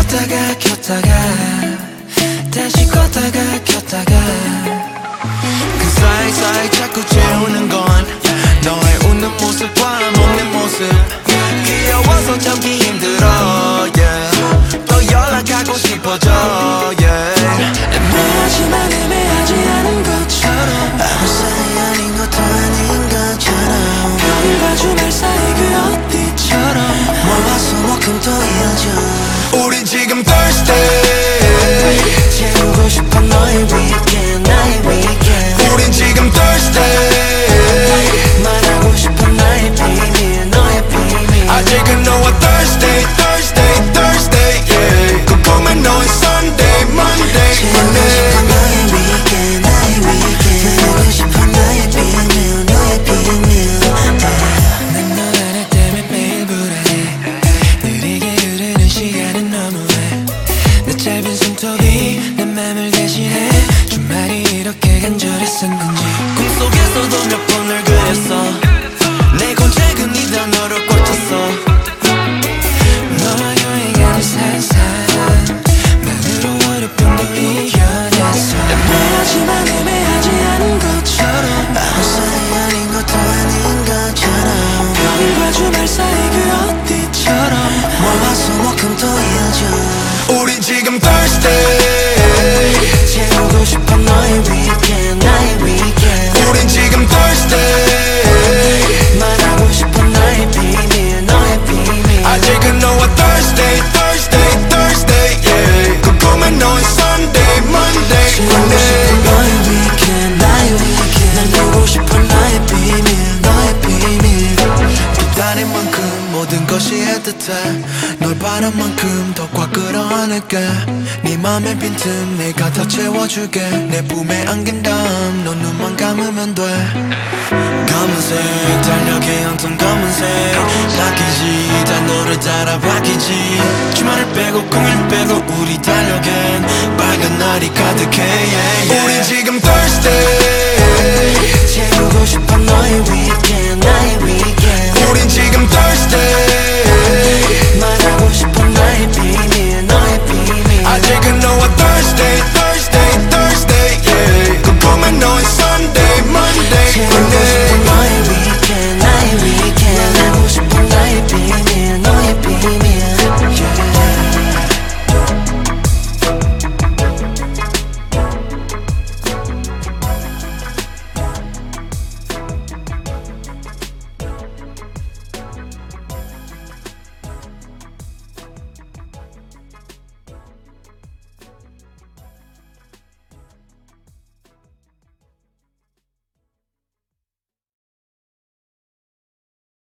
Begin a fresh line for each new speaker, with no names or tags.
켰다가 다시 껐다가 켰다가 그 사이사이 자꾸 재우는 건 너의 웃는 모습과 먹는 모습 귀여워서 참기 힘들어 yeah. 또 연락하고 싶어져 yeah. 애매하지만 애매하지 않은 것처럼 아무 사이 아닌 것도 아닌 것처럼 평일과 주말 사이 그 어디처럼 월화수목금토 이어져 우린 지금 Thursday 채우고 싶어 너의 weekend 나의 weekend 우린 지금 Thursday 말하고 싶어 나의 비밀 너의 비밀 아직은 너와 Thursday Thursday Thursday yeah. 꿈꾸면 너의 Sunday Monday 채우고 싶어 너의 weekend 나의 weekend 채우고 싶어 나의 비밀 너의 비밀 난 너 하나 때문에 매일 불안해 느리게 흐르는 시간은 너무해 내 짧은 손톱이 내 맘을 대신해 주말이 이렇게 간절했었는지 꿈속에서도 몇 번을 그렸어 내 곤책은 이 단어로 꽉 찼어 너와 여행하는 산산 마음으로 어렵던 걸 이겨냈어 애매하지만 애매하지 않은 것처럼 아무 사이 아닌 것도 아닌 것처럼 평일과 주말 사이 그 어디처럼 월화수목금토 이어져 우린 지금 Thursday 채우고 싶어 너의 weekend 나의 weekend 우린 지금 Thursday 말하고 싶어 나의 비밀 너의 비밀 아직은 너와 Thursday Thursday Thursday yeah. 꿈꾸면 너의 Sunday Monday 채우고 싶어 너의 weekend 나의 weekend 날 보고 싶어 나의 비밀 너의 비밀 또 다른 만큼 모든 것이 애틋해 널 바란 만큼 더 꽉 끌어안을게 네 맘의 빈틈 내가 다 채워줄게 내 품에 안긴 다음 넌 눈만 감으면 돼 검은색 달력에 엉뚱 검은색